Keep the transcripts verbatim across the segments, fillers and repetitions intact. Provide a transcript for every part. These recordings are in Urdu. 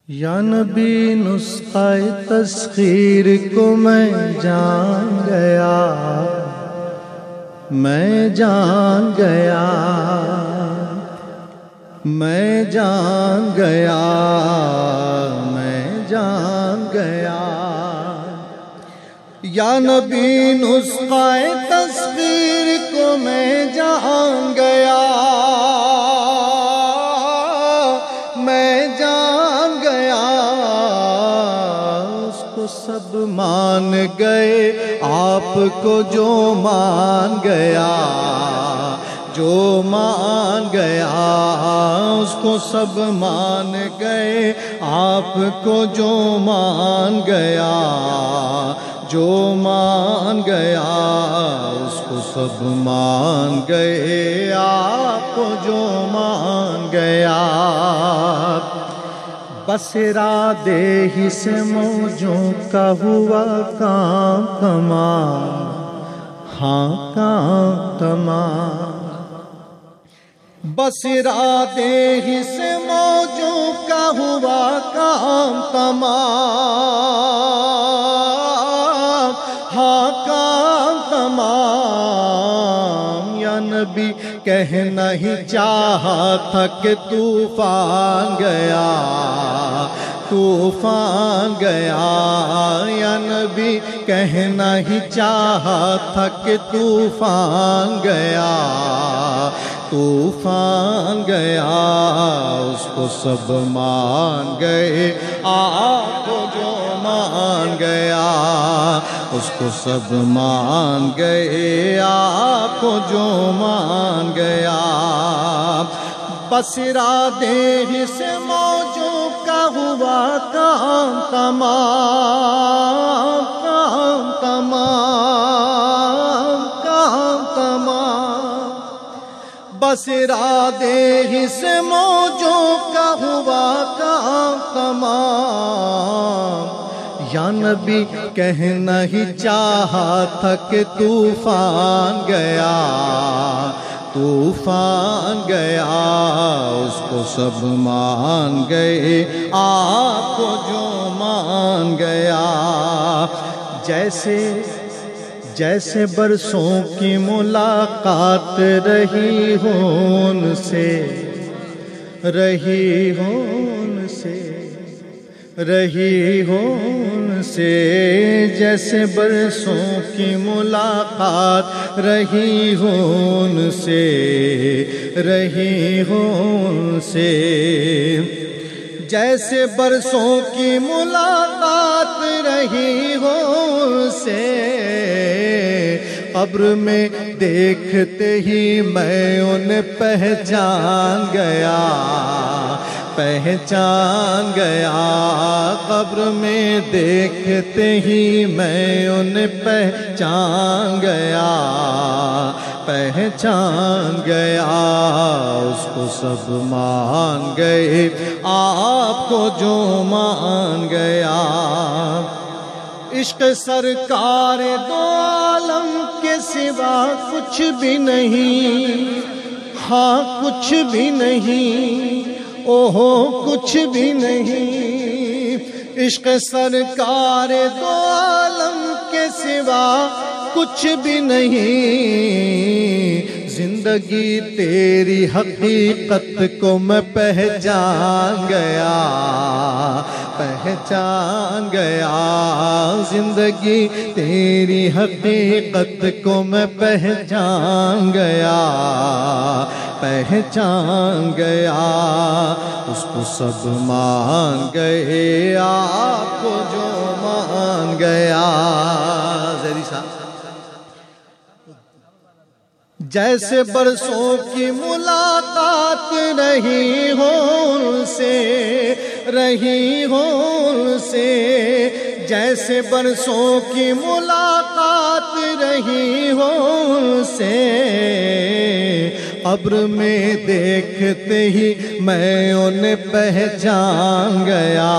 یا نبی نسخہ تسخیر کو میں جان گیا، میں جان گیا، میں جان گیا، میں جان گیا۔ یا نبی نسخہ تسخیر کو میں جان گیا، میں جان گیا۔ اس کو سب مان گئے، آپ کو جو مان گیا، جو مان گیا۔ اس کو سب مان گئے، آپ کو جو مان گیا، جو مان گیا۔ اس کو سب مان گئے، آپ کو جو مان گیا۔ بس ارادے ہی سے موجوں کا ہوا کام تمام، ہاں کام تمام۔ بس ارادے ہی سے موجوں کا ہوا کام تمام، ہاں کام تمام۔ یا نبی کہنا ہی چاہا تھا کہ طوفان گیا، طوفان گیا۔ یا نبی کہنا ہی چاہا تھا کہ طوفان گیا، طوفان گیا۔ اس کو سب مان گئے، آپ کو جو مان گیا۔ اس کو سب مان گئے، آپ کو جو مان گیا۔ بس ارادے ہی سے موجوں کا ہوا کام تمام، کام تمام، کام تمام۔ بس ارادے ہی سے موجوں کا ہوا کام تمام۔ یا نبی کہنا ہی چاہا تھا کہ طوفان گیا، طوفان گیا۔ اس کو سب مان گئے، آپ کو جو مان گیا۔ جیسے جیسے برسوں کی ملاقات رہی ہو ان سے، رہی ہو ان سے، رہی ہو ان سے۔ جیسے برسوں کی ملاقات رہی ہو ان سے، رہی ہو ان سے۔ جیسے برسوں کی ملاقات رہی ہو ان سے، قبر میں دیکھتے ہی میں انہیں پہچان گیا، پہچان گیا۔ قبر میں دیکھتے ہی میں انہیں پہچان گیا، پہچان گیا۔ اس کو سب مان گئے، آپ کو جو مان گیا۔ عشق سرکار دو عالم کے سوا کچھ بھی نہیں، ہاں کچھ بھی نہیں، اوہو کچھ بھی نہیں۔ عشق سرکار دو عالم کے سوا کچھ بھی نہیں۔ زندگی تیری حقیقت کو میں پہچان گیا، پہچان گیا۔ زندگی تیری حقیقت کو میں پہچان گیا، پہچان گیا۔ اس کو سب مان گئے، آپ کو جو مان گیا۔ ذری صاحب جیسے برسوں کی ملاقات رہی ہو ان سے، رہی ہو ان سے۔ جیسے برسوں کی ملاقات رہی ہو ان سے، قبر میں دیکھتے ہی میں انہیں پہچان گیا،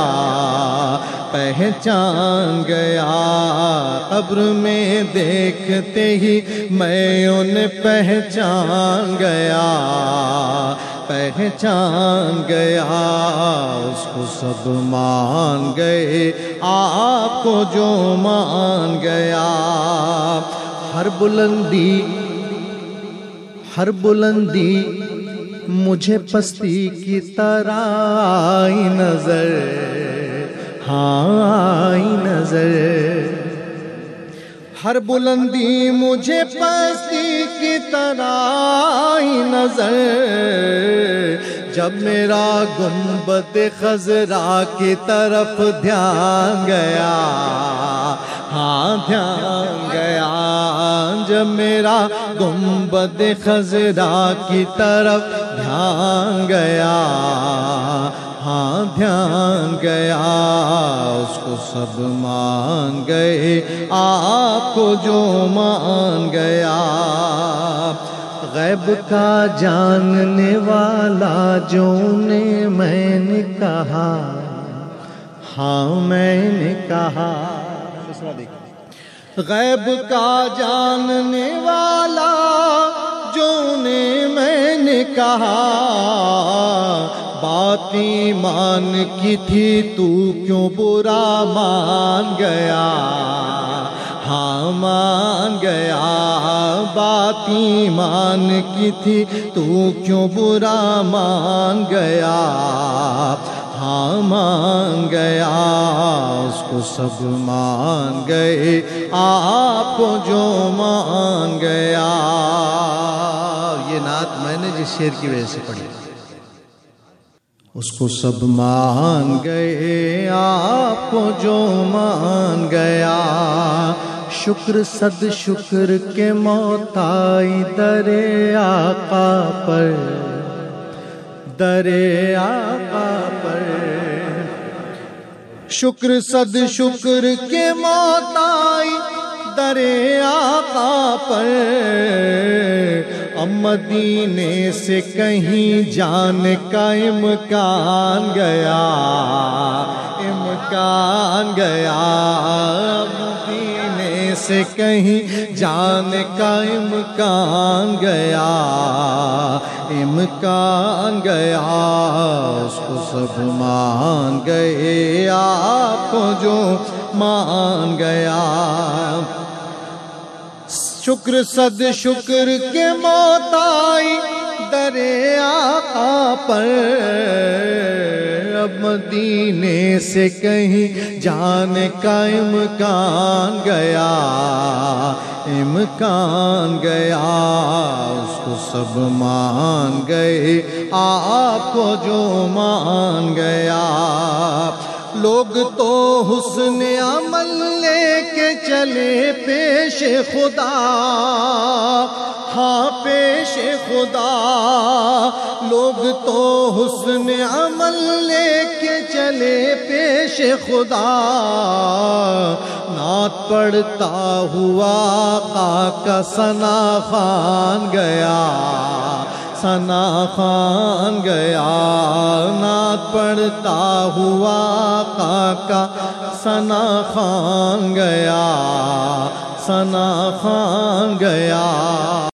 پہچان گیا۔ قبر میں دیکھتے ہی میں انہیں پہچان گیا، پہچان گیا، اس کو سب مان گئے، آپ کو جو مان گیا۔ ہر بلندی ہر بلندی مجھے پستی کی طرح آئی نظر، ہاں آئی نظر۔ ہر بلندی مجھے پستی کی طرح آئی نظر، جب میرا گنبد خضرا کی طرف دھیان گیا، ہاں دھیان گیا۔ جب میرا گنبد خضرا کی طرف دھیان گیا، ہاں دھیان گیا، اس کو سب مان گئے، آپ کو جو مان گیا۔ غیب کا جاننے والا جو نے میں نے کہا، ہاں میں نے کہا۔ غیب کا جاننے والا جو نے میں نے کہا، بات ایمان کی تھی تو کیوں برا مان گیا، ہاں مان گیا۔ بات ایمان کی تھی تو کیوں برا مان گیا، ہاں مان گیا، اس کو سب مان گئے، آپ کو جو مان گیا۔ یہ نعت میں نے جس شعر کی وجہ سے پڑھی، اس کو سب مان گئے، آپ کو جو مان گیا۔ شکر صد شکر کے موت آئی در آقا پر، در آقا پر۔ شکر صد شکر کے موت آئی در آقا پر، اب مدینے سے کہیں جان کا امکان گیا، امکان گیا۔ مدینے سے کہیں جان کا امکان گیا، امکان گیا، اس کو سب مان گئے، آپ کو جو مان گیا۔ شکر صد شکر کے موت آئی در آقا پر، اب مدینے سے کہیں جان کا امکان گیا، امکان گیا، اس کو سب مان گئے، آپ کو جو مان گیا۔ لوگ تو حسن عمل لے کے چلے پیش خدا، ہاں پیش خدا۔ لوگ تو حسن عمل لے کے چلے پیش خدا، نعت پڑھتا ہوا آقا کا ثنا خوان گیا، ثنا خوان گیا۔ نعت پڑھتا ہوا آقا کا ثنا خوان گیا، ثنا خوان گیا۔